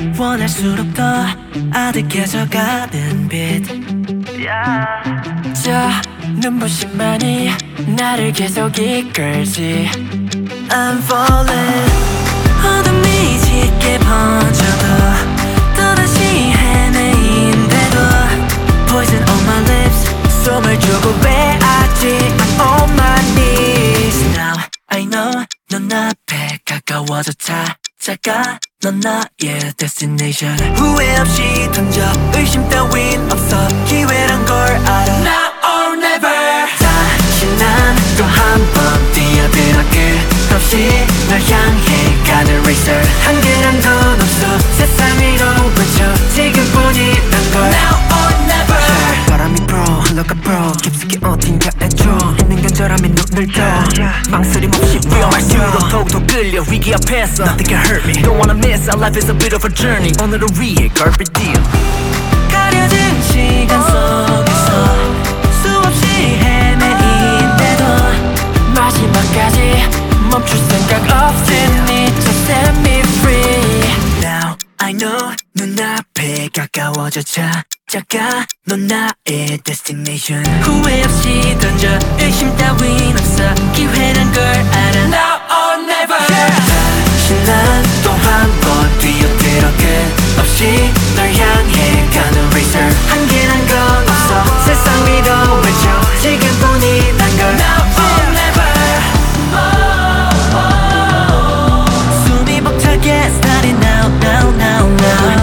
원할수록 더 아득해져가는 빛 저 눈부심만이 나를 계속 이끌지 I'm falling 어둠이 짙게 번져도 또다시 헤매인데도 Poison on my lips 숨을 주고 왜 아직 I'm on my knees Now I know 넌 앞에 가까워져 찾아가 넌 나의 destination 후회 없이 던져 의심 따윈 없어 기회란 걸 알아 Now or never 다시 난 또 한 번 뛰어들어 끝없이 널 향해 가는 racer 한계란 건 없어 세상 위로 외쳐 지금뿐이란 걸 Now or never 바람이 불어 흘러가 불어 깊숙이 어딘가에 줘 있는 간절함이 눈을 떠 망설임 없이 위험할수록 더욱더 끌려 위기 앞에서 Nothing can hurt me Don't wanna miss our life is a bit of a journey 오늘을 위해 carpe diem 가려진 시간 속에서 수없이 헤매인데도 마지막까지 멈출 생각 없으니 Just set me free Now I know 눈앞에 가까워져 찾아가 넌 나의 destination 후회 없이 던져 의심 따윈 없어 기회란 걸 알아 Now or never 다시 난 또 한 번 뛰어들어 끝없이 널 향해 가는 racer 한계란 건 없어 세상 위로 외쳐 지금뿐이란 걸 Now or never 숨이 벅차게 starting now now now now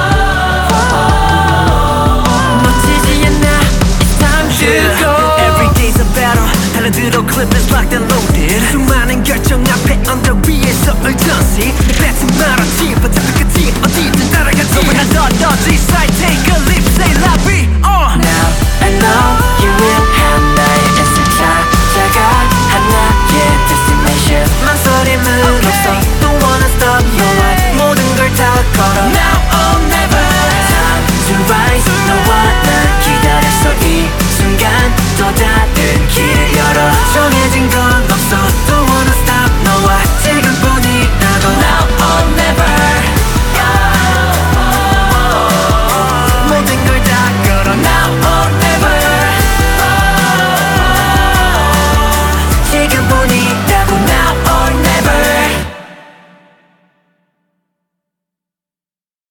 놓치지 않아 It's time to go Every day's a battle 달려들어 clip is locked and loaded 수많은 결정 앞에 언덕 위에서 urgency 뱉지 말았지 바닥 끝이 어디든 따라가지 너무나 더 지사이 take a leap say la vie Now I know you will have 나의 인생 찾아가 하나의 destination 망설임은 없어 Don't wanna stop no way 모든 걸 다 걸어 Now or never Time to rise 너와 난 기다렸어 이 순간 또 다른 길을 열어 정해진 건 없어 Don't wanna stop 너와 지금뿐이라고 Now or never 모든 걸